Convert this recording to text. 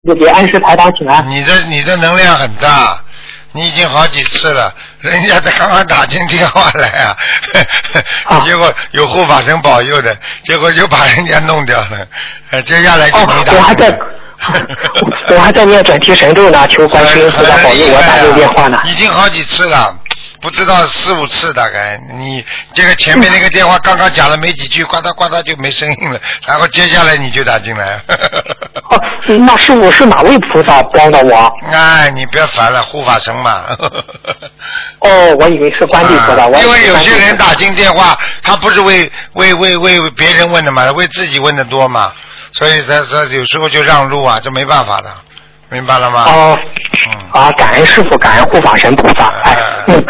就给安师台长请安。 你的能量很大，你已经好几次了，人家刚刚打进电话来啊，结果有护法神保佑的，结果就把人家弄掉了，接下来就没打。 我还在念转提神咒呢，求观世音菩萨保佑我打这个电话呢。 已经好几次了，不知道4、5次大概。你这个前面那个电话刚刚讲了没几句，呱嗒呱嗒就没声音了，然后接下来你就打进来。 那师父是哪位菩萨帮的我？ 哎，你不要烦了，护法神嘛。 我以为是观地菩萨。 因为有些人打进电话，他不是为别人问的嘛，为自己问的多嘛。所以这有时候就让路啊，这没办法的，明白了吗？ 感恩师父，感恩护法神菩萨。